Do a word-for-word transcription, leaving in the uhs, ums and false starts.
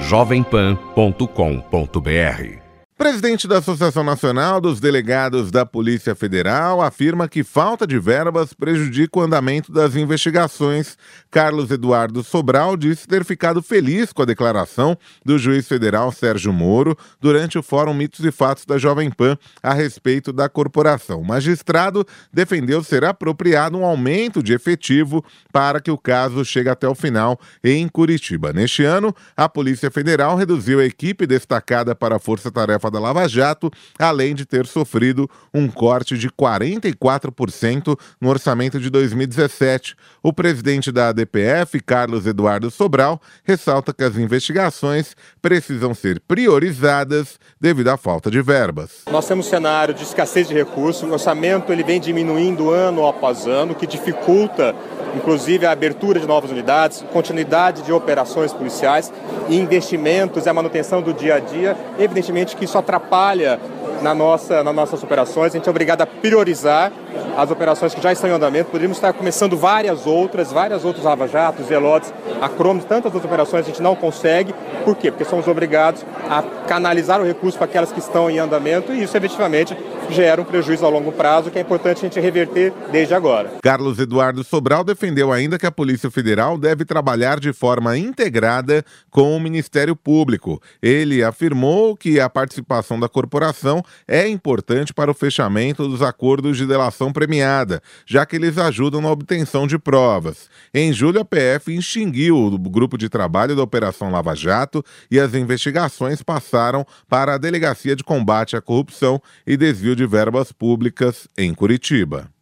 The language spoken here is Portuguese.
jovem pan ponto com ponto br. Presidente da Associação Nacional dos Delegados da Polícia Federal afirma que falta de verbas prejudica o andamento das investigações. Carlos Eduardo Sobral disse ter ficado feliz com a declaração do juiz federal Sérgio Moro durante o Fórum Mitos e Fatos da Jovem Pan a respeito da corporação. O magistrado defendeu ser apropriado um aumento de efetivo para que o caso chegue até o final em Curitiba. Neste ano, a Polícia Federal reduziu a equipe destacada para a Força Tarefa da Lava Jato, além de ter sofrido um corte de quarenta e quatro por cento no orçamento de dois mil e dezessete. O presidente da A D P F, Carlos Eduardo Sobral, ressalta que as investigações precisam ser priorizadas devido à falta de verbas. Nós temos um cenário de escassez de recursos, o orçamento ele vem diminuindo ano após ano, que dificulta inclusive a abertura de novas unidades, continuidade de operações policiais e investimentos e a manutenção do dia a dia. Evidentemente que isso atrapalha na nossa, nas nossas operações. A gente é obrigado a priorizar as operações que já estão em andamento. Poderíamos estar começando várias outras, várias outras lava-jatos, zelotes, acrômios, tantas outras operações a gente não consegue. Por quê? Porque somos obrigados a canalizar o recurso para aquelas que estão em andamento e isso efetivamente gera um prejuízo a longo prazo que é importante a gente reverter desde agora. Carlos Eduardo Sobral defendeu ainda que a Polícia Federal deve trabalhar de forma integrada com o Ministério Público. Ele afirmou que a participação da corporação é importante para o fechamento dos acordos de delação premiada, já que eles ajudam na obtenção de provas. Em julho, a P F extinguiu o grupo de trabalho da Operação Lava Jato e as investigações passaram para a Delegacia de Combate à Corrupção e Desvio de Verbas Públicas em Curitiba.